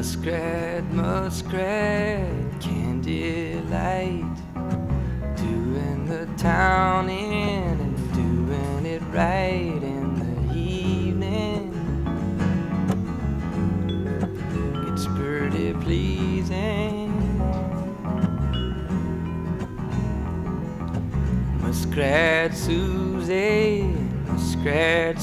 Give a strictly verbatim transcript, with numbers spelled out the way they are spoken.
Muskrat, muskrat, candlelight, doing the town in and doing it right in the evening. It's pretty pleasing. Muskrat Susie, muskrat